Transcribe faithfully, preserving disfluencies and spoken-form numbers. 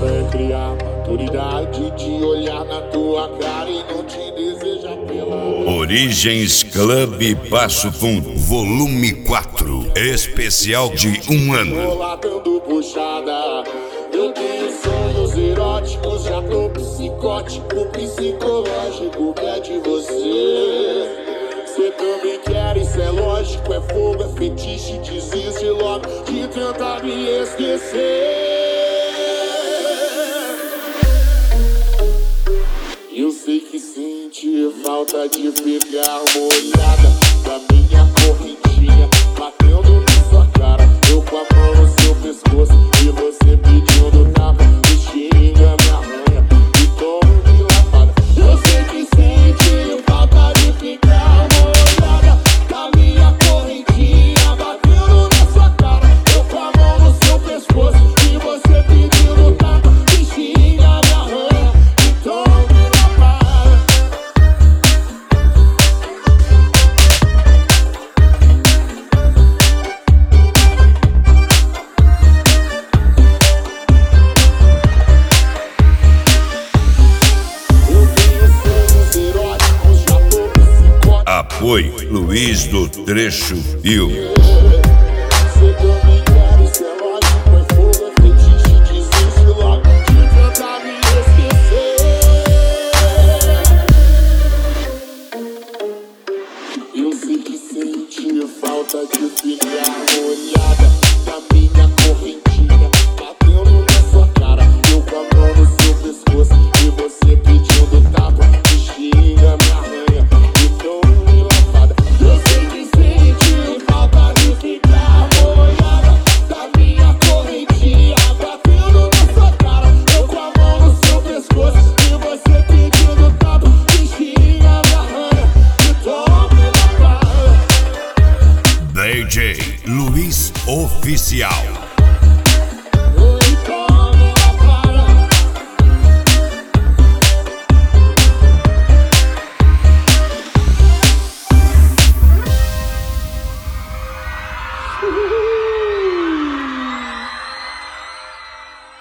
meta é criar maturidade de olhar na tua cara e não te desejar pela. Origens Club Passo Fundo, volume quatro, especial de um ano. Tô lá dando puxada. Eu tenho sonhos eróticos, já tô psicótico, psicológico, que é de você. Cê também quer, isso é lógico, é fogo, é fetiche, desiste logo de tentar me esquecer. Eu sei que senti falta de ficar molhada da minha correntinha batendo na sua cara. Eu com a mão no seu pescoço e você pedindo tapa, me xinga, me arranha e toma-me lavada. Eu sei que senti falta de ficar molhada da minha correntinha batendo na sua cara. Eu com a mão no seu pescoço e você pedindo tapa, me xinga, me arranha e toma-me lavada. Apoio Luiz do Trecho Filme. Cê também quer, isso é lógico, é fogo, é fetiche, desiste logo de tentar me esquecer. Eu sei que senti falta de ficar molhada da minha correntinha batendo na sua cara. Eu com a mão no seu pescoço e você pedindo tapa, me xinga, me arranha e toma-me lavada. Eu sei que senti falta de ficar molhada da minha correntinha batendo na sua cara. Eu com a mão no seu pescoço e você pedindo tapa, me xinga, me arranha e toma-me lavada. D J Luiz Oficial.